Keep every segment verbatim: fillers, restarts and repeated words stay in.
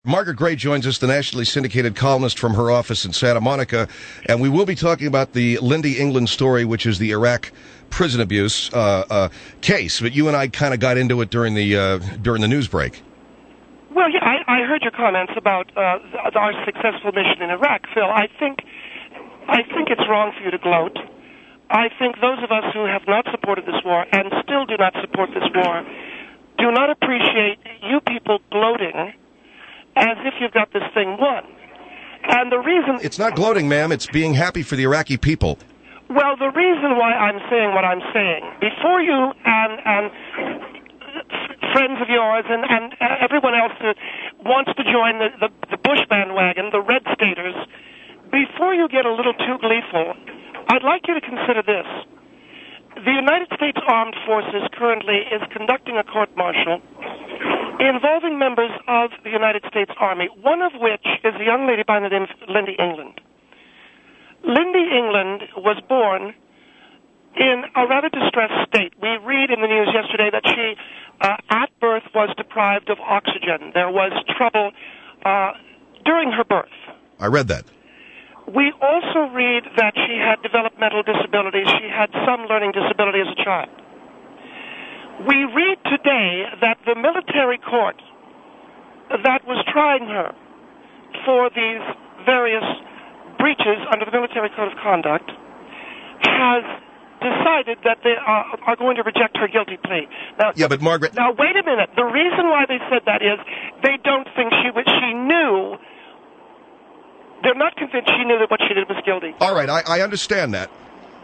Margaret Gray joins us, the nationally syndicated columnist from her office in Santa Monica, and we will be talking about the Lindy England story, which is the Iraq prison abuse uh, uh, case. But you and I kind of got into it during the uh, during the news break. Well, yeah, I, I heard your comments about uh, our successful mission in Iraq, Phil. I think I think it's wrong for you to gloat. I think those of us who have not supported this war and still do not support this war do not appreciate you people gloating as if you've got this thing won. And the reason... It's not gloating, ma'am. It's being happy for the Iraqi people. Well, the reason why I'm saying what I'm saying, before you and, and friends of yours and, and everyone else that wants to join the, the, the Bush bandwagon, the Red Staters, before you get a little too gleeful, I'd like you to consider this. The United States Armed Forces currently is conducting a court-martial involving members of the United States Army, one of which is a young lady by the name of Lindy England. Lindy England was born in a rather distressed state. We read in the news yesterday that she, uh, at birth, was deprived of oxygen. There was trouble uh, during her birth. I read that. We also read that she had developmental disabilities. She had some learning disability as a child. We read today that the military court that was trying her for these various breaches under the Military Code of Conduct has decided that they are, are going to reject her guilty plea. Now, yeah, but Margaret... Now, wait a minute. The reason why they said that is they don't think she she knew... They're not convinced she knew that what she did was guilty. All right, I, I understand that.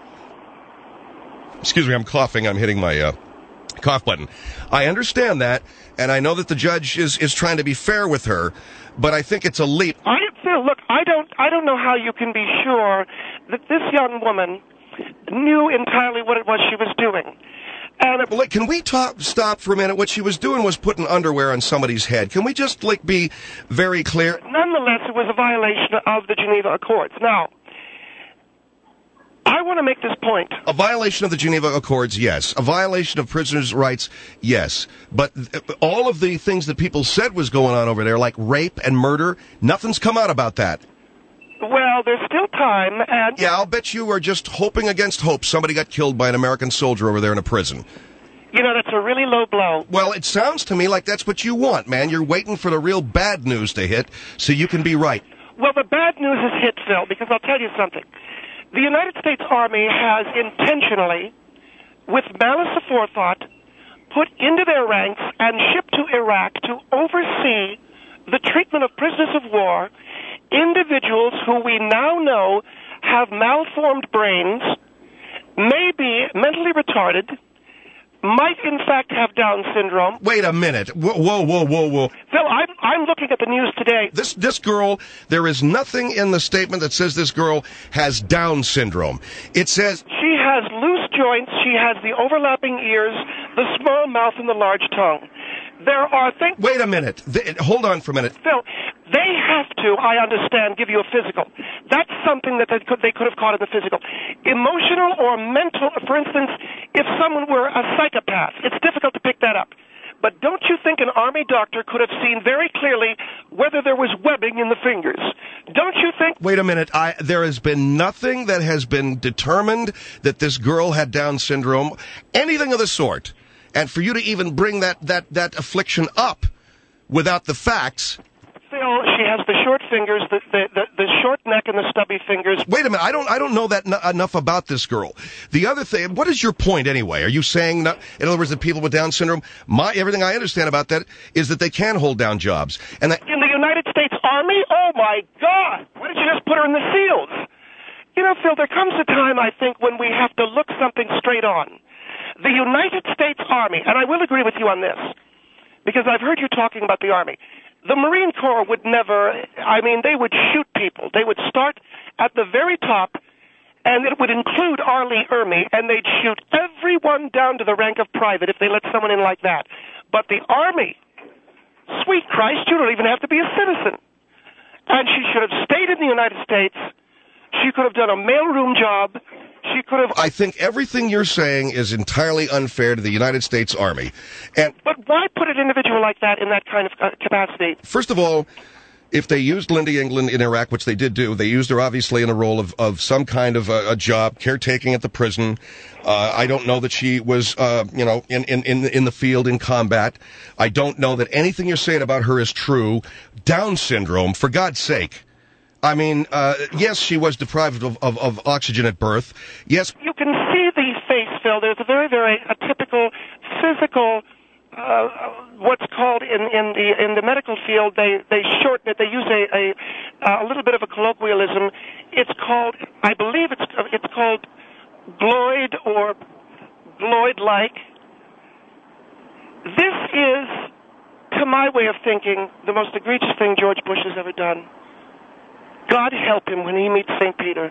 Excuse me, I'm coughing. I'm hitting my... Uh... cough button. I understand that, and I know that the judge is, is trying to be fair with her, but I think it's a leap. I Phil, look, I don't I don't know how you can be sure that this young woman knew entirely what it was she was doing. And well, like, can we talk, stop for a minute? What she was doing was putting underwear on somebody's head. Can we just like be very clear? Nonetheless, it was a violation of the Geneva Accords. Now, I want to make this point. A violation of the Geneva Accords, yes. A violation of prisoners' rights, yes. But all of the things that people said was going on over there, like rape and murder, nothing's come out about that. Well, there's still time, and... Yeah, I'll bet you are just hoping against hope somebody got killed by an American soldier over there in a prison. You know, that's a really low blow. Well, it sounds to me like that's what you want, man. You're waiting for the real bad news to hit so you can be right. Well, the bad news is hit, Phil, because I'll tell you something. The United States Army has intentionally, with malice aforethought, put into their ranks and shipped to Iraq to oversee the treatment of prisoners of war, individuals who we now know have malformed brains, may be mentally retarded, might in fact have Down syndrome. Wait a minute. Whoa, whoa, whoa, whoa, whoa. Phil, I'm, I'm looking at the news today. This, this girl, there is nothing in the statement that says this girl has Down syndrome. It says... She has loose joints, she has the overlapping ears, the small mouth, and the large tongue. There are things... Wait a minute. Th- hold on for a minute. Phil, they have to, I understand, give you a physical. That's something that they could, they could have caught in the physical. Emotional or mental, for instance, if someone were a psychopath, it's difficult to pick that up. But don't you think an Army doctor could have seen very clearly whether there was webbing in the fingers? Don't you think... Wait a minute. I, there has been nothing that has been determined that this girl had Down syndrome, anything of the sort. And for you to even bring that, that, that affliction up without the facts... Phil, she has the short fingers, the, the, the, the short neck and the stubby fingers. Wait a minute, I don't I don't know that n- enough about this girl. The other thing, what is your point anyway? Are you saying, not, in other words, that people with Down syndrome, my everything I understand about that is that they can hold down jobs. And that, in the United States Army? Oh, my God! Why didn't you just put her in the SEALs? You know, Phil, there comes a time, I think, when we have to look something straight on. The United States Army, and I will agree with you on this, because I've heard you talking about the Army. The Marine Corps would never, I mean, they would shoot people. They would start at the very top, and it would include R. Lee Ermey, and they'd shoot everyone down to the rank of private if they let someone in like that. But the Army, sweet Christ, you don't even have to be a citizen. And she should have stayed in the United States. She could have done a mailroom job. She could have... I think everything you're saying is entirely unfair to the United States Army. And But why put an individual like that in that kind of uh, capacity? First of all, if they used Lindy England in Iraq, which they did do, they used her obviously in a role of, of some kind of a, a job, caretaking at the prison. Uh, I don't know that she was, uh, you know, in, in, in, in the field in combat. I don't know that anything you're saying about her is true. Down syndrome, for God's sake. I mean, uh, yes, she was deprived of, of, of oxygen at birth. Yes. You can see the face, Phil. There's a very, very a typical physical, uh, what's called in, in the in the medical field, they, they shorten it. They use a, a, a little bit of a colloquialism. It's called, I believe it's it's called gloid or gloid-like. This is, to my way of thinking, the most egregious thing George Bush has ever done. God help him when he meets Saint Peter.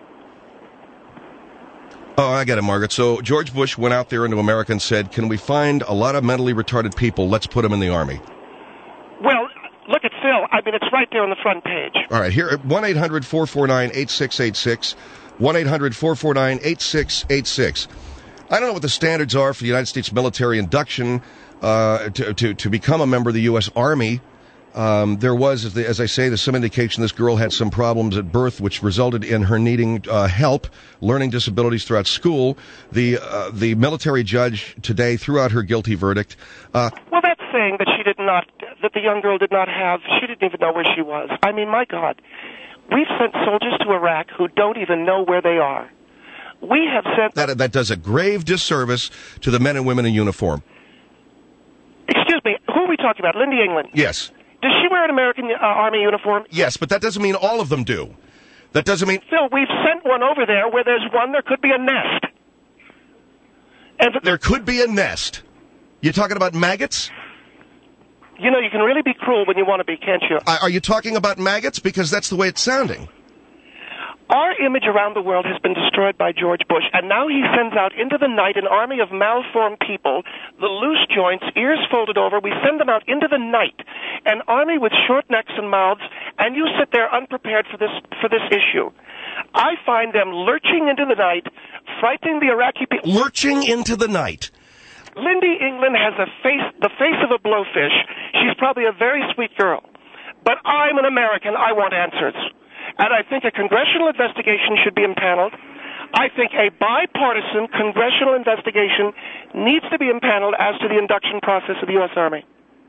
Oh, I get it, Margaret. So George Bush went out there into America and said, can we find a lot of mentally retarded people? Let's put them in the Army. Well, look at Phil. I mean, it's right there on the front page. All right, here, one eight hundred four four nine eight six eight six, one eight hundred four four nine eight six eight six. I don't know what the standards are for the United States military induction uh, to, to, to become a member of the U S Army. Um, there was, as, the, as I say, there's some indication this girl had some problems at birth, which resulted in her needing uh, help, learning disabilities throughout school. The uh, the military judge today threw out her guilty verdict. Uh, well, that's saying that she did not, that the young girl did not have, she didn't even know where she was. I mean, my God, we've sent soldiers to Iraq who don't even know where they are. We have sent... That, that does a grave disservice to the men and women in uniform. Excuse me, who are we talking about? Lindy England? Yes. Does she wear an American uh, Army uniform? Yes, but that doesn't mean all of them do. That doesn't mean... Phil, we've sent one over there where there's one, there could be a nest. And th- there could be a nest. You're talking about maggots? You know, you can really be cruel when you want to be, can't you? Are you talking about maggots? Because that's the way it's sounding. Our image around the world has been destroyed by George Bush, and now he sends out into the night an army of malformed people, the loose joints, ears folded over. We send them out into the night, an army with short necks and mouths, and you sit there unprepared for this for this issue. I find them lurching into the night, frightening the Iraqi people. Lurching into the night. Lindy England has a face, the face of a blowfish. She's probably a very sweet girl. But I'm an American. I want answers. And I think a congressional investigation should be impaneled. I think a bipartisan congressional investigation needs to be impaneled as to the induction process of the U S Army.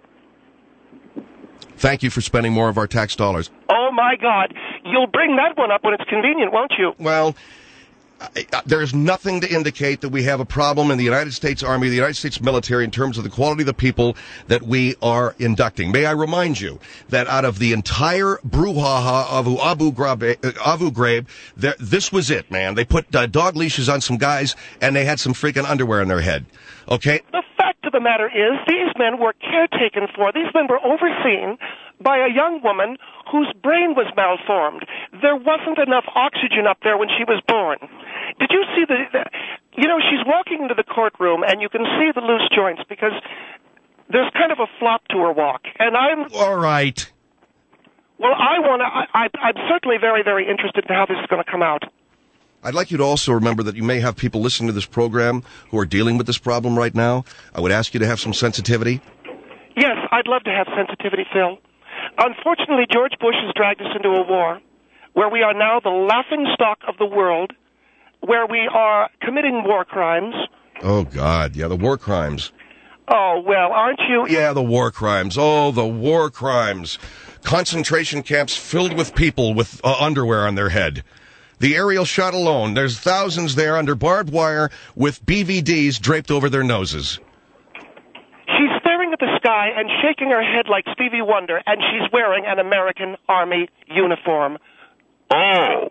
Thank you for spending more of our tax dollars. Oh, my God. You'll bring that one up when it's convenient, won't you? Well, there's nothing to indicate that we have a problem in the United States Army, the United States military, in terms of the quality of the people that we are inducting. May I remind you that out of the entire brouhaha of Abu Ghraib, Abu Ghraib, there, this was it, man. They put uh, dog leashes on some guys, and they had some freaking underwear on their head. Okay? The fact of the matter is, these men were caretaken for. These men were overseen by a young woman whose brain was malformed. There wasn't enough oxygen up there when she was born. Did you see the, the you know, she's walking into the courtroom, and you can see the loose joints because there's kind of a flop to her walk. And I'm... All right. Well, I want to... I, I'm certainly very, very interested in how this is going to come out. I'd like you to also remember that you may have people listening to this program who are dealing with this problem right now. I would ask you to have some sensitivity. Yes, I'd love to have sensitivity, Phil. Unfortunately, George Bush has dragged us into a war where we are now the laughingstock of the world, where we are committing war crimes. Oh, God, yeah, the war crimes. Oh, well, aren't you? Yeah, the war crimes. Oh, the war crimes. Concentration camps filled with people with uh, underwear on their head. The aerial shot alone, there's thousands there under barbed wire with B V Ds draped over their noses. She's staring at the sky and shaking her head like Stevie Wonder, and she's wearing an American Army uniform. Oh.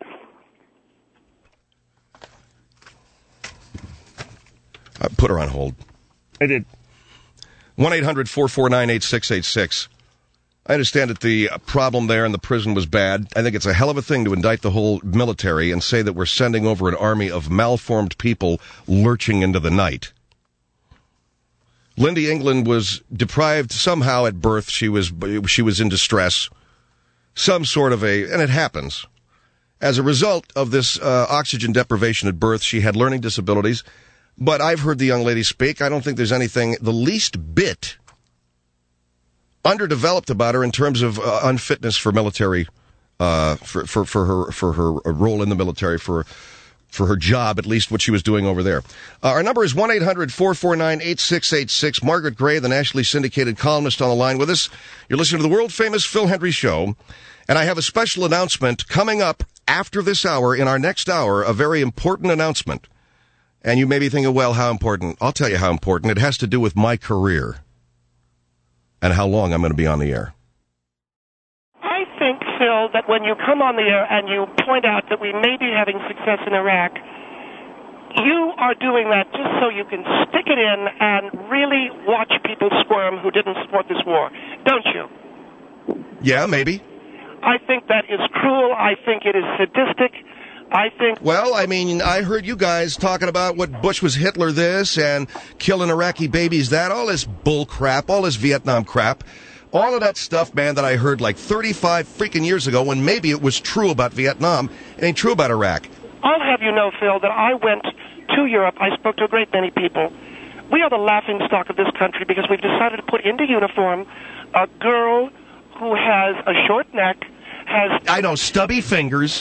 Uh, put her on hold. I did. one eight hundred four four nine eight six eight six. I understand that the problem there in the prison was bad. I think it's a hell of a thing to indict the whole military and say that we're sending over an army of malformed people lurching into the night. Lindy England was deprived somehow at birth. She was she was in distress. Some sort of a, and it happens. As a result of this uh, oxygen deprivation at birth, she had learning disabilities. But I've heard the young lady speak. I don't think there's anything the least bit underdeveloped about her in terms of uh, unfitness for military, uh, for, for, for her, for her role in the military, for, for her job, at least what she was doing over there. Uh, our number is one eight hundred four four nine eight six eight six. Margaret Gray, the nationally syndicated columnist, on the line with us. You're listening to the world-famous Phil Hendry Show, and I have a special announcement coming up after this hour, in our next hour, a very important announcement. And you may be thinking, well, how important? I'll tell you how important. It has to do with my career and how long I'm going to be on the air. I think, Phil, that when you come on the air and you point out that we may be having success in Iraq, you are doing that just so you can stick it in and really watch people squirm who didn't support this war, don't you? Yeah, maybe. I think that is cruel. I think it is sadistic. I think... Well, I mean, I heard you guys talking about what Bush was Hitler this and killing Iraqi babies that, all this bull crap, all this Vietnam crap, all of that stuff, man, that I heard like thirty-five freaking years ago when maybe it was true about Vietnam. It ain't true about Iraq. I'll have you know, Phil, that I went to Europe. I spoke to a great many people. We are the laughingstock of this country because we've decided to put into uniform a girl who has a short neck, has... I know, stubby fingers.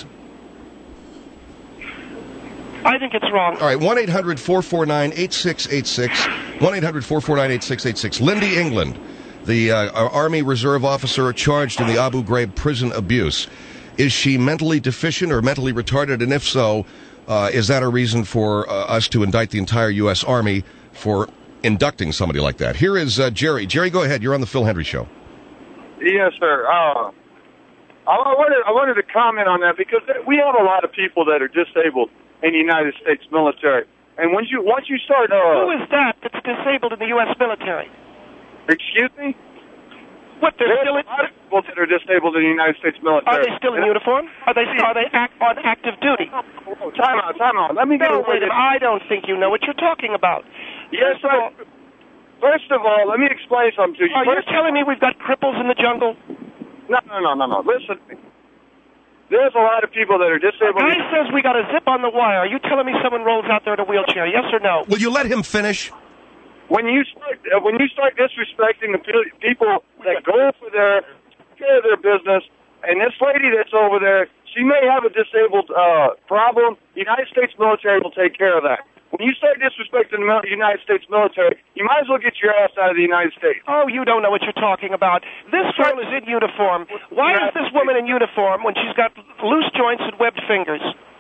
I think it's wrong. All right, one eight hundred four four nine eight six eight six. one eight hundred four four nine eight six eight six. Lindy England, the uh, Army Reserve officer charged in the Abu Ghraib prison abuse. Is she mentally deficient or mentally retarded? And if so, uh, is that a reason for uh, us to indict the entire U S. Army for inducting somebody like that? Here is uh, Jerry. Jerry, go ahead. You're on the Phil Hendry Show. Yes, sir. Uh, I wanted I wanted to comment on that because we have a lot of people that are disabled in the United States military, and once you once you start, uh, who is that that's disabled in the U S military? Excuse me. What? They're There's still in, a lot of people that are disabled in the United States military. Are they still in uniform? Are they are they act, on active duty? Oh, time out, time out. Let me get No, away. wait a minute. I don't think you know what you're talking about. Yes, First of all, sir. First of all, let me explain something to you. are you First, telling me we've got cripples in the jungle? no, no, no, no, no. Listen. There's a lot of people that are disabled. The guy says we got a zip on the wire. Are you telling me someone rolls out there in a wheelchair? Yes or no? Will you let him finish? When you start, uh, when you start disrespecting the pe- people that go for their care of their business, and this lady that's over there, she may have a disabled uh, problem. The United States military will take care of that. When you start disrespecting the mil- United States military, you might as well get your ass out of the United States. Oh, you don't know what you're talking about. This girl is in uniform. Why is this woman in uniform when she's got loose joints and webbed fingers?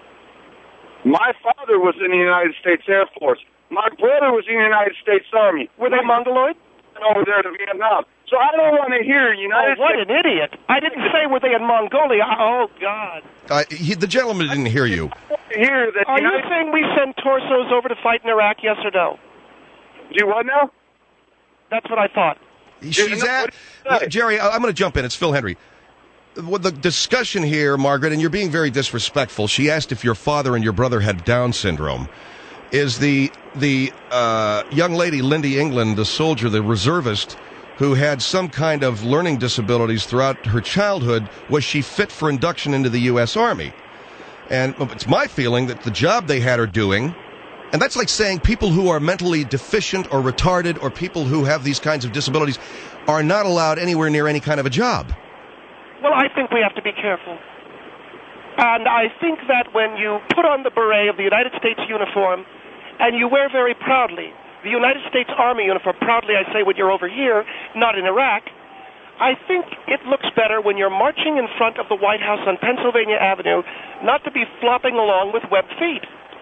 My father was in the United States Air Force. My brother was in the United States Army. Were they Mongoloid? Over there to Vietnam. So I don't want to hear United Oh, what States... an idiot. I didn't say were they in Mongolia. Oh, God. Uh, he, the gentleman didn't hear you. Here that Are you United... saying we send torsos over to fight in Iraq, yes or no? Do what now? That's what I thought. She's at... Jerry, I'm going to jump in. It's Phil Hendry. Well, the discussion here, Margaret, and you're being very disrespectful, she asked if your father and your brother had Down syndrome. Is the the uh, young lady, Lindy England, the soldier, the reservist, who had some kind of learning disabilities throughout her childhood, was she fit for induction into the U S. Army? And it's my feeling that the job they had her doing, and that's like saying people who are mentally deficient or retarded or people who have these kinds of disabilities are not allowed anywhere near any kind of a job. Well, I think we have to be careful. And I think that when you put on the beret of the United States uniform and you wear very proudly the United States Army uniform, proudly I say when you're over here, not in Iraq, I think it looks better when you're marching in front of the White House on Pennsylvania Avenue, not to be flopping along with webbed feet.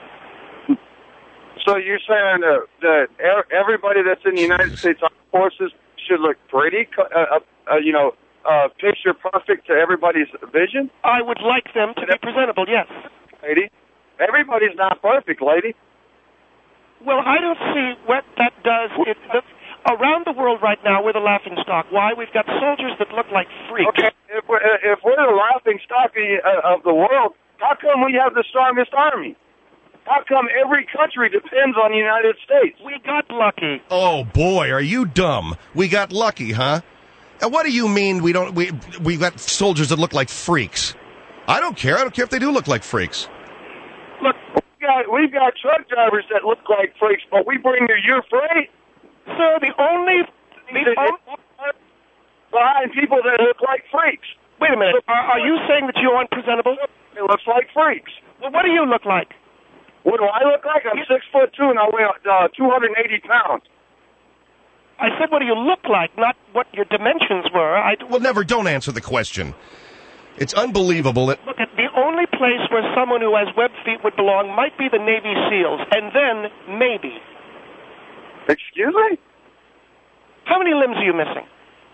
So you're saying uh, that everybody that's in the United States Armed Forces should look pretty, uh, uh, you know, uh, picture perfect to everybody's vision? I would like them to be presentable, yes. Lady, everybody's not perfect, lady. Well, I don't see what that does. It, the, around the world right now, we're the laughingstock. Why? We've got soldiers that look like freaks. Okay, if we're, if we're the laughingstock of the world, how come we have the strongest army? How come every country depends on the United States? We got lucky. Oh, boy, are you dumb? We got lucky, huh? And what do you mean we don't? We we got soldiers that look like freaks? I don't care. I don't care if they do look like freaks. Look, we've got, we've got truck drivers that look like freaks, but we bring you your freight. sir, the only... The on- behind people that look like freaks. Wait a minute. Are, are you saying that you're unpresentable? It looks like freaks. Well, what do you look like? What do I look like? I'm six foot two and I weigh uh, two hundred eighty pounds. I said, what do you look like, not what your dimensions were. I, Well, never, don't answer the question. It's unbelievable that... Look, at the only place where someone who has web feet would belong might be the Navy SEALs, and then maybe. Excuse me? How many limbs are you missing?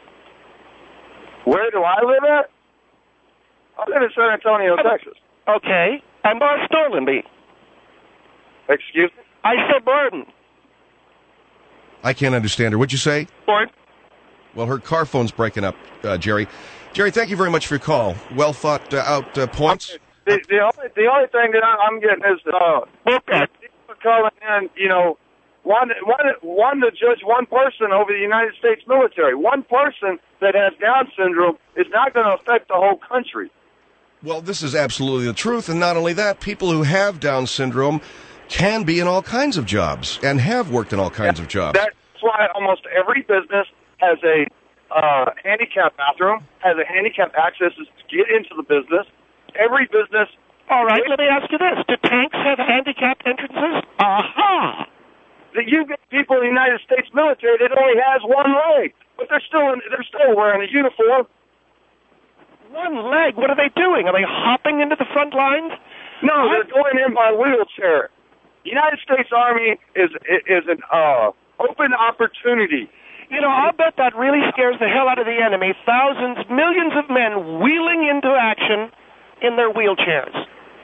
Where do I live at? I live in San Antonio, Texas. Okay. And where's Sterling be? Excuse me? I said Burden. I can't understand her. What'd you say? Borden? Well, her car phone's breaking up, uh, Jerry. Jerry, thank you very much for your call. Well thought uh, out uh, points. The, the only the only thing that I, I'm getting is uh, Okay. people calling in, you know, one one one to judge one person over the United States military. One person that has Down syndrome is not going to affect the whole country. Well, this is absolutely the truth, and not only that, people who have Down syndrome can be in all kinds of jobs and have worked in all kinds of jobs. That's why almost every business has a uh, handicap bathroom, has a handicap access to get into the business. Every business. All right, let me ask you this. Do tanks have handicapped entrances? Aha! That you get people in the United States military that only has one leg, but they're still in, they're still wearing a uniform. One leg? What are they doing? Are they hopping into the front lines? No, they're going in by wheelchair. The United States Army is is an uh, open opportunity. You know, I'll bet that really scares the hell out of the enemy. Thousands, millions of men wheeling into action in their wheelchairs.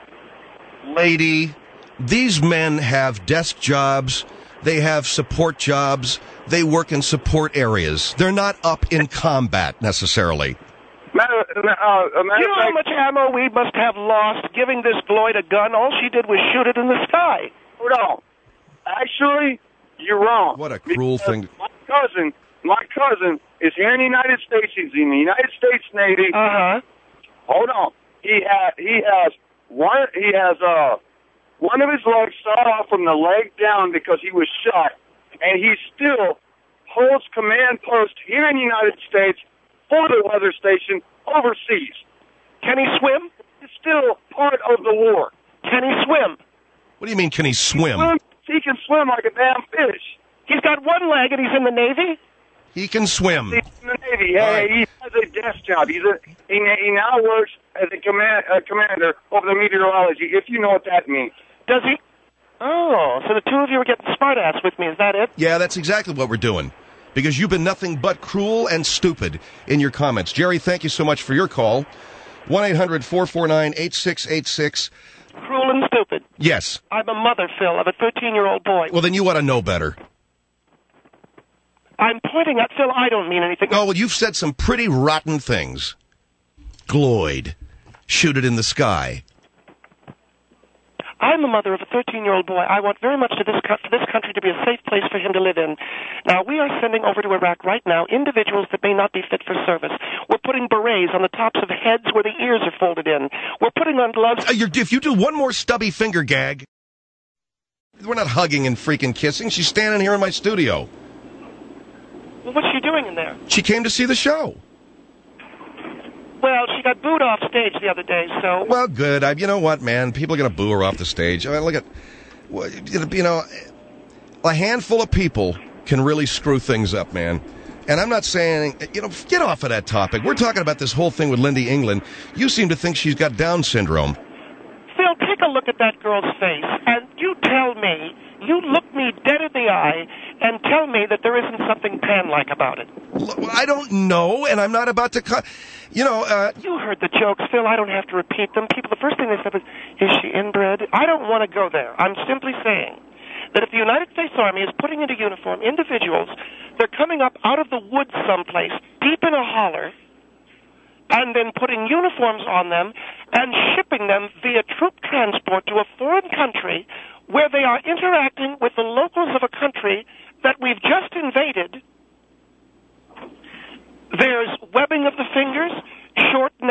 Lady, these men have desk jobs. They have support jobs. They work in support areas. They're not up in combat necessarily. Matter, uh, a matter You know how of fact, much ammo we must have lost giving this Floyd a gun? All she did was shoot it in the sky. hold on. Actually, you're wrong. What a cruel Because thing to- My cousin, my cousin is here in the United States. He's in the United States Navy. Uh-huh. Hold on. He ha he has one. He has uh one of his legs sawed off from the leg down because he was shot, and he still holds command post here in the United States for the weather station overseas. Can he swim? It's still part of the war. Can he swim? What do you mean, can he swim? Swim, he can swim like a damn fish. He's got one leg and he's in the Navy? He can swim. He's in the Navy. All Hey, right. he has a desk job. He's a he, he now works as a command uh, commander of the meteorology. If you know what that means. Does he? Oh, so the two of you are getting smart-ass with me. Is that it? Yeah, that's exactly what we're doing. Because you've been nothing but cruel and stupid in your comments. Jerry, thank you so much for your call. one eight hundred four four nine eight six eight six. Cruel and stupid. Yes. I'm a mother, Phil, of a thirteen-year-old boy. Well, then you ought to know better. I'm pointing at Phil. I don't mean anything. Oh, well, you've said some pretty rotten things. Gloyd. Shoot it in the sky. I'm a mother of a thirteen-year-old boy. I want very much to this co- for this country to be a safe place for him to live in. Now, we are sending over to Iraq right now individuals that may not be fit for service. We're putting berets on the tops of heads where the ears are folded in. We're putting on gloves. Uh, you're, if you do one more stubby finger gag, we're not hugging and freaking kissing. She's standing here in my studio. Well, what's she doing in there? She came to see the show. Well, she got booed off stage the other day, so... Well, good. I, you know what, man? People are going to boo her off the stage. I mean, look at, well, you know, a handful of people can really screw things up, man. And I'm not saying, you know, get off of that topic. We're talking about this whole thing with Lindy England. You seem to think she's got Down syndrome. Phil, take a look at that girl's face, and you tell me, you look me dead in the eye, and tell me that there isn't something pan-like about it. I don't know, and I'm not about to cut. You know, uh... You heard the jokes, Phil. I don't have to repeat them. People, the first thing they said was, is she inbred? I don't want to go there. I'm simply saying that if the United States Army is putting into uniform individuals, they're coming up out of the woods someplace, deep in a holler, and then putting uniforms on them and shipping them via troop transport to a foreign country where they are interacting with the locals of a country that we've just invaded. There's webbing of the fingers, short neck,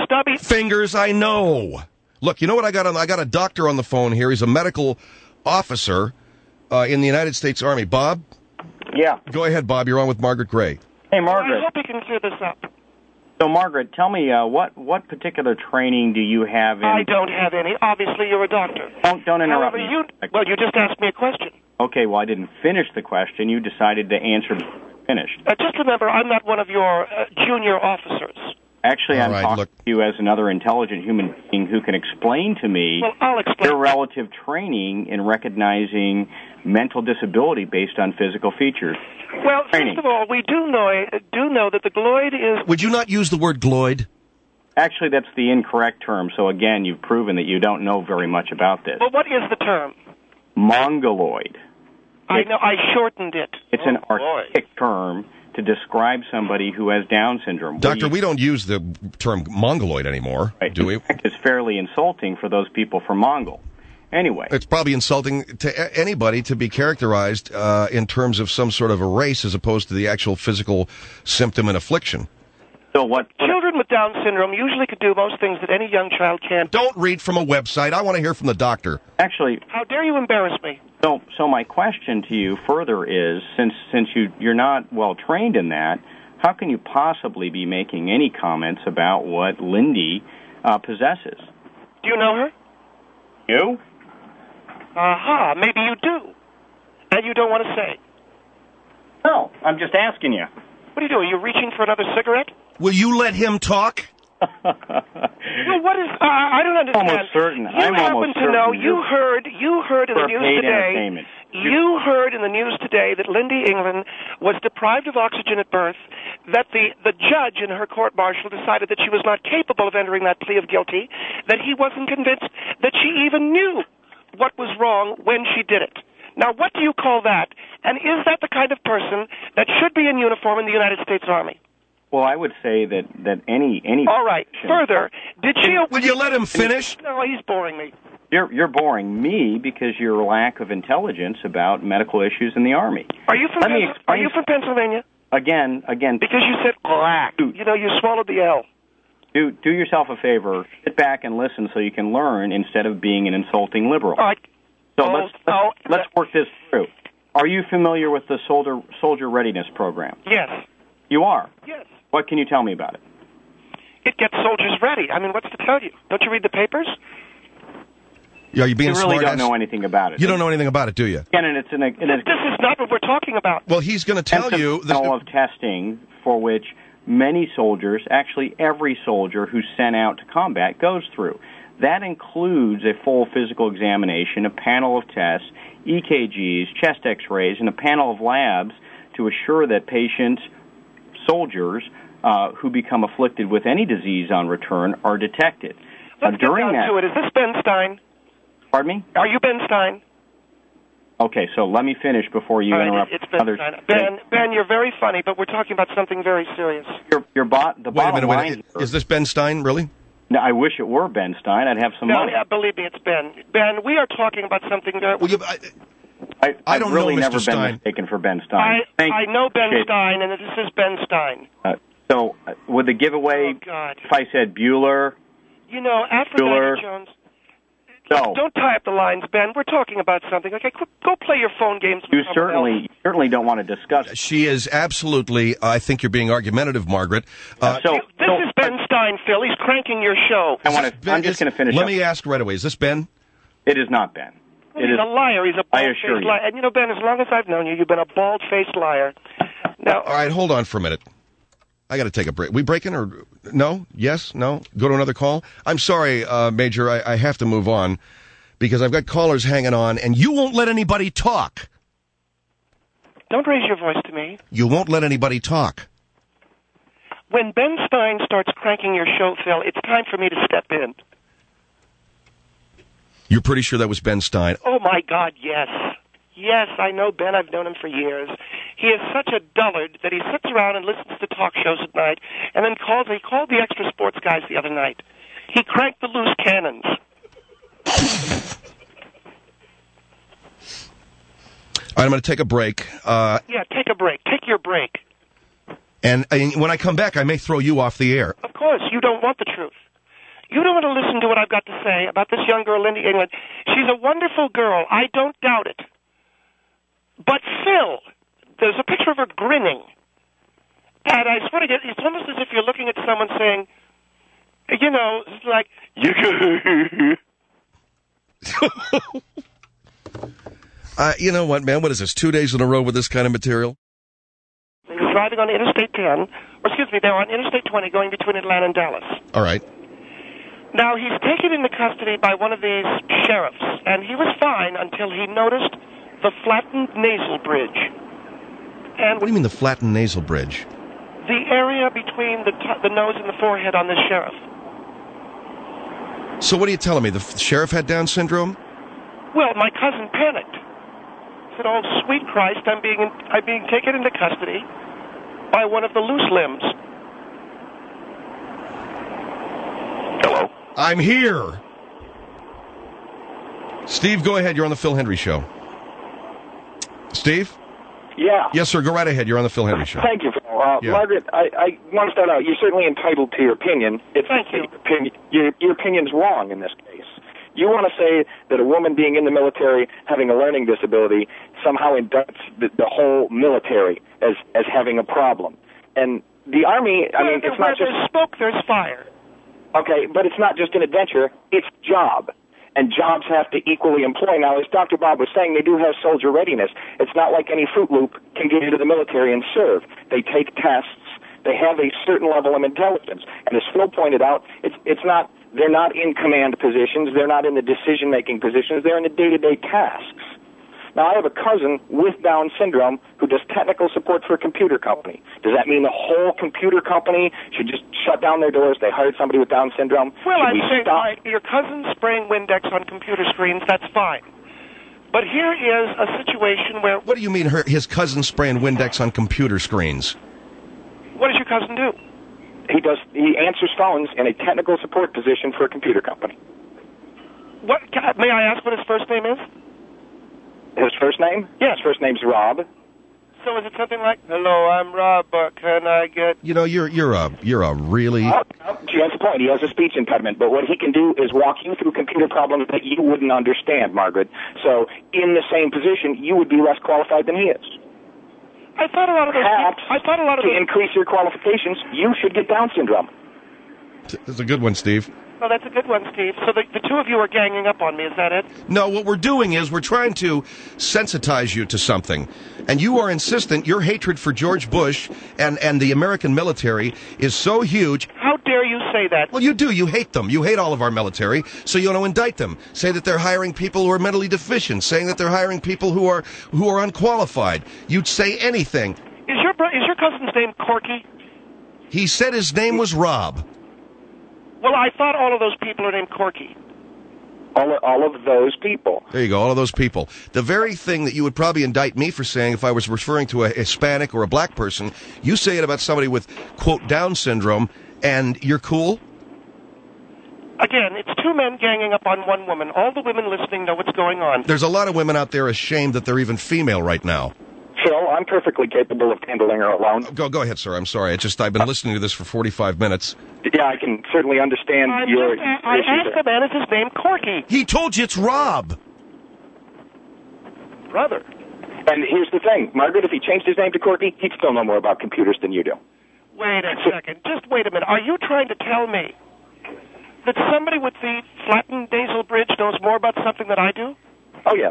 stubby. Fingers, I know. Look, you know what I got on? I got a doctor on the phone here. He's a medical officer uh, in the United States Army. Bob? Yeah. Go ahead, Bob. You're on with Margaret Gray. Hey, Margaret. I hope you can clear this up. So, Margaret, tell me, uh, what, what particular training do you have in... I don't have any. Obviously, you're a doctor. Don't, don't interrupt However, me. you, well, you just asked me a question. Okay, well, I didn't finish the question. You decided to answer finished. Uh, just remember, I'm not one of your uh, junior officers. Actually, All I'm right, talking look. to you as another intelligent human being who can explain to me Well, I'll explain. your relative training in recognizing mental disability based on physical features. Well, Training. first of all, we do know do know that the gloid is... Would you not use the word gloid? Actually, that's the incorrect term, so again, you've proven that you don't know very much about this. Well, what is the term? Mongoloid. I know, I shortened it. It's an Oh, boy. archaic term to describe somebody who has Down syndrome. Doctor, you- we don't use the term mongoloid anymore, Right. do we? In fact, it's fairly insulting for those people from Mongol. Anyway, It's probably insulting to a- anybody to be characterized uh, in terms of some sort of a race as opposed to the actual physical symptom and affliction. so what... what Children with Down syndrome usually could do most things that any young child can't. Don't read from a website. I want to hear from the doctor. actually, How dare you embarrass me? so so my question to you further is, since since you you're not well trained in that, how can you possibly be making any comments about what Lindy uh, possesses? Do you know her? You? Aha, maybe you do. And you don't want to say. No, I'm just asking you. What are you doing? Are you reaching for another cigarette? Will you let him talk? No, what is... Uh, I don't understand. Almost certain. You I'm happen almost to know, certain you you're- heard, you heard in the for news paid today... entertainment. You heard in the news today that Lindy England was deprived of oxygen at birth, that the, the judge in her court-martial decided that she was not capable of entering that plea of guilty, that he wasn't convinced that she even knew what was wrong when she did it. Now, what do you call that? And is that the kind of person that should be in uniform in the United States Army? Well, I would say that, that any any. All right. Further, did she... Will you let him finish? No, he's boring me. You're you're boring me because your lack of intelligence about medical issues in the Army. Are you from, Let me Pens- explain- are you from Pennsylvania? Again, again. Because you said black. You know, you swallowed the L. Do do yourself a favor. Sit back and listen so you can learn instead of being an insulting liberal. All right. So Oh, let's oh, let's, let's work this through. Are you familiar with the soldier soldier readiness program? Yes. You are. Yes. What can you tell me about it? It gets soldiers ready. I mean, what's to tell you? Don't you read the papers? Yeah, are you being You really smart don't ass? know anything about it. You don't know anything about it, do you? Again, and it's in a, in a This is not what we're talking about. Well, he's going to tell you... It's a panel of testing for which many soldiers, actually every soldier who's sent out to combat goes through. That includes a full physical examination, a panel of tests, E K Gs, chest X-rays, and a panel of labs to assure that patients, soldiers, uh, who become afflicted with any disease on return are detected. Let's Uh, during get down that, to it. Is this Ben Stein? pardon me? Are you Ben Stein? Okay, so let me finish before you All right, interrupt. it's Ben others. Stein. Ben, Ben, you're very funny, but we're talking about something very serious. Your, your bot, the Wait a bottom minute, wait a line minute. here- Is this Ben Stein, really? No, I wish it were Ben Stein. I'd have some No, money. yeah, believe me, it's Ben. Ben, we are talking about something very... Well, you, I, I, I I've don't know, really Mister never Stein. been mistaken for Ben I, Stein. Thank I know Ben appreciate- Stein, and this is Ben Stein. Uh, so, uh, would the giveaway, Oh, God. if I said Bueller, You know, Aphrodite Bueller. Jones... no, Don't tie up the lines, Ben. We're talking about something. Okay, qu- go play your phone games with you someone certainly else. you certainly don't want to discuss. she is absolutely... I think you're being argumentative, Margaret. Uh, so, You- this so is Ben Stein, Phil. He's cranking your show. I want to. Ben, I'm just is- going to finish. Let up. me ask right away. Is this Ben? It is not Ben. Well, It he's is. a liar. He's a I bald-faced assure you. liar. And you know, Ben, as long as I've known you, you've been a bald-faced liar. Now, All right, hold on for a minute. I got to take a break. We breaking or no? Yes? No? Go to another call? I'm sorry, uh, Major. I, I have to move on because I've got callers hanging on, and you won't let anybody talk. don't raise your voice to me. You won't let anybody talk. When Ben Stein starts cranking your show, Phil, it's time for me to step in. You're pretty sure that was Ben Stein. Oh, my God, yes. Yes, I know Ben. I've known him for years. He is such a dullard that he sits around and listens to talk shows at night and then calls. He called the extra sports guys the other night. He cranked the loose cannons. All right, I'm going to take a break. Uh, Yeah, take a break. Take your break. and, and when I come back, I may throw you off the air. Of course, you don't want the truth. You don't want to listen to what I've got to say about this young girl, Lindy England. She's a wonderful girl. I don't doubt it. But Phil, there's a picture of her grinning. And I swear to God, it's almost as if you're looking at someone saying, you know, it's like, you uh, you know what, man? What is this, two days in a row with this kind of material? They were driving on Interstate ten, or excuse me, they were on Interstate twenty going between Atlanta and Dallas. All right. Now, he's taken into custody by one of these sheriffs, and he was fine until he noticed the flattened nasal bridge. And what do you mean the flattened nasal bridge? The area between the t- the nose and the forehead on this sheriff. So what are you telling me? The f- sheriff had Down syndrome? Well, my cousin panicked. Said, "Oh, sweet Christ, I'm being in, I'm being taken into custody by one of the loose limbs." Hello? I'm here. Steve, go ahead. You're on the Phil Hendry Show. Steve? Yeah. Yes, sir. Go right ahead. You're on the Phil Hendry Show. Thank you, Phil. Uh, Yeah. Margaret, I, I want to start out. You're certainly entitled to your opinion. It's, Thank you. Opinion, your, your opinion's wrong in this case. You want to say that a woman being in the military having a learning disability somehow indicts the, the whole military as, as having a problem. And the Army, I mean, Where- it's where not just... there's smoke, there's fire. Okay, but it's not just an adventure, it's a job. And jobs have to equally employ. Now, as Doctor Bob was saying, they do have soldier readiness. It's not like any Fruit Loop can get into the military and serve. They take tests. They have a certain level of intelligence. And as Phil pointed out, it's it's not they're not in command positions. They're not in the decision-making positions. They're in the day-to-day tasks. Now, I have a cousin with Down syndrome who does technical support for a computer company. Does that mean the whole computer company should just shut down their doors? They hired somebody with Down syndrome. Well, Should I'm we saying, stop? all right, your cousin's spraying Windex on computer screens, that's fine. But here is a situation where, What do you mean her, his cousin spraying Windex on computer screens? what does your cousin do? He does. He answers phones in a technical support position for a computer company. What? ca- May I ask what his first name is? His first name? Yes. His first name's Rob. So is it something like, hello, I'm Rob, uh, can I get... You know, you're you're a you're a really Oh, no, she has a point. He has a speech impediment, but what he can do is walk you through computer problems that you wouldn't understand, Margaret. So, in the same position, you would be less qualified than he is. I thought a lot of those Perhaps, people, I thought a lot of to those... increase your qualifications, you should get Down syndrome. That's a good one, Steve. Oh, that's a good one, Steve. So the, the two of you are ganging up on me, is that it? No, what we're doing is we're trying to sensitize you to something. And you are insistent. Your hatred for George Bush and, and the American military is so huge. How dare you say that? Well, you do. You hate them. You hate all of our military, so you want to indict them. Say that they're hiring people who are mentally deficient, saying that they're hiring people who are who are unqualified. You'd say anything. Is your, bro- is your cousin's name Corky? He said his name was Rob. Well, I thought all of those people are named Corky. All, all of those people. There you go, all of those people. The very thing that you would probably indict me for saying if I was referring to a Hispanic or a black person, you say it about somebody with, quote, Down syndrome, and you're cool? Again, it's two men ganging up on one woman. All the women listening know what's going on. There's a lot of women out there ashamed that they're even female right now. Phil, I'm perfectly capable of handling her alone. Go go ahead, sir. I'm sorry. It's just I've been listening to this for forty-five minutes. Yeah, I can certainly understand I'm your just, I issues asked there. the man if his name Corky. He told you it's Rob. Brother. And here's the thing, Margaret, if he changed his name to Corky, he'd still know more about computers than you do. Wait a second. Just wait a minute. Are you trying to tell me that somebody with the flattened nasal bridge knows more about something than I do? Oh, yes.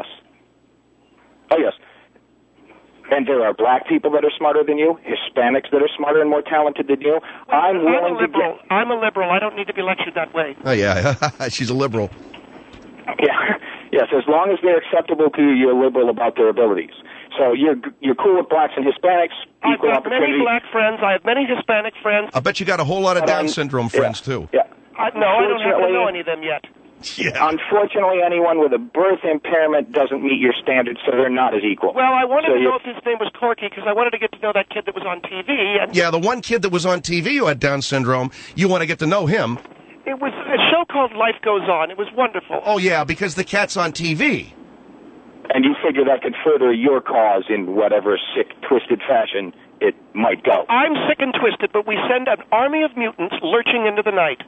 Oh, yes. And there are black people that are smarter than you, Hispanics that are smarter and more talented than you. I'm willing a to liberal. get... I'm a liberal. I don't need to be lectured that way. Oh, yeah. She's a liberal. Yeah, yes, as long as they're acceptable to you, you're liberal about their abilities. So you're you're cool with blacks and Hispanics, I've equal got many opportunity. black friends. I have many Hispanic friends. I bet you got a whole lot of And Down I'm- syndrome yeah, friends, too. Yeah. I, no, I don't happen to know Unfortunately- any of them yet. Yeah. Unfortunately, anyone with a birth impairment doesn't meet your standards, so they're not as equal. Well, I wanted So to you- know if his name was Corky because I wanted to get to know that kid that was on T V. And Yeah, the one kid that was on T V who had Down syndrome, you want to get to know him. it was a show called Life Goes On. It was wonderful. Oh, yeah, because the cat's on T V. And you figure that could further your cause in whatever sick, twisted fashion it might go. I'm sick and twisted, but we send an army of mutants lurching into the night.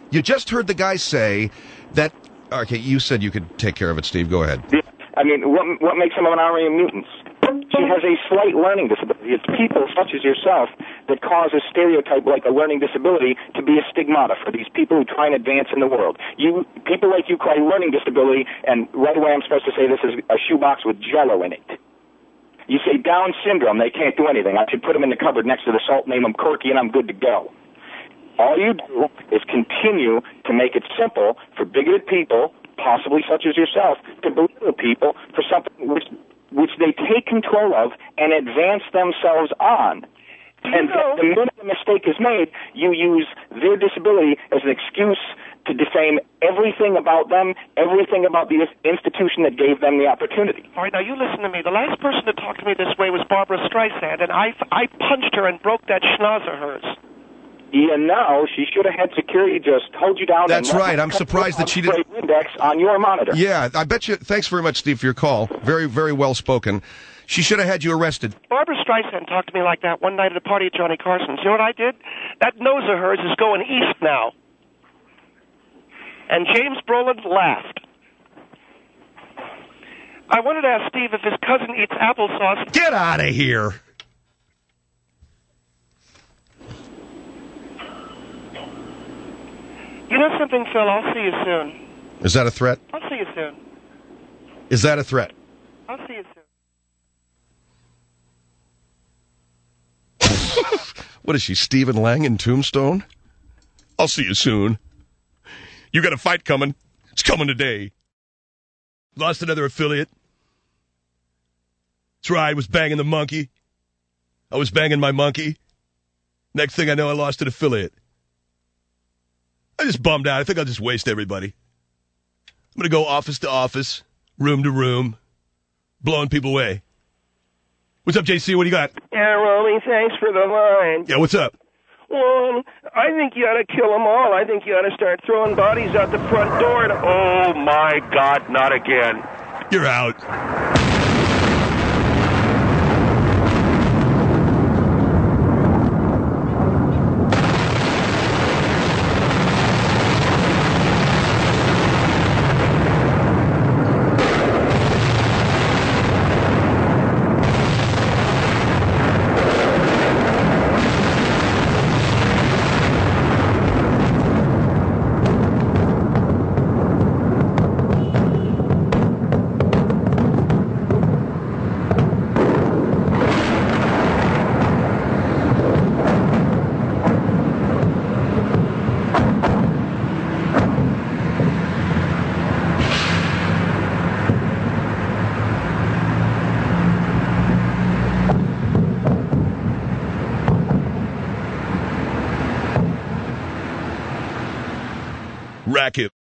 You just heard the guy say that. Okay, you said you could take care of it, Steve. Go ahead. Yeah. I mean, what what makes them an army of mutants? She has a slight learning disability. It's people such as yourself that cause a stereotype like a learning disability to be a stigmata for these people who try and advance in the world. You people like you call learning disability, and right away I'm supposed to say this is a shoebox with Jell-O in it. You say Down syndrome, they can't do anything. I should put them in the cupboard next to the salt, name them Corky, and I'm good to go. All you do is continue to make it simple for bigoted people, possibly such as yourself, to belittle people for something which which they take control of and advance themselves on. And know, the minute a mistake is made, you use their disability as an excuse to defame everything about them, everything about the institution that gave them the opportunity. All right, now you listen to me. The last person to talk to me this way was Barbara Streisand, and I, I punched her and broke that schnoz of hers. Yeah, no, she should have had security just hold you down. That's and right. I'm surprised that she didn't. Index on your monitor. Yeah, I bet you. Thanks very much, Steve, for your call. Very, very well spoken. She should have had you arrested. Barbara Streisand talked to me like that one night at a party at Johnny Carson's. You know what I did? That nose of hers is going east now. And James Brolin laughed. I wanted to ask Steve if his cousin eats applesauce. Get out of here. You know something, Phil? I'll see you soon. Is that a threat? I'll see you soon. Is that a threat? I'll see you soon. What is she, Stephen Lang in Tombstone? I'll see you soon. You got a fight coming. It's coming today. Lost another affiliate. That's right, I was banging the monkey. I was banging my monkey. Next thing I know, I lost an affiliate. I just bummed out. I think I'll just waste everybody. I'm going to go office to office, room to room, blowing people away. What's up, J C? What do you got? Yeah, Romy, thanks for the line. Yeah, what's up? Well, I think you ought to kill them all. I think you ought to start throwing bodies out the front door. To- Oh, my God, not again. You're out. Racket.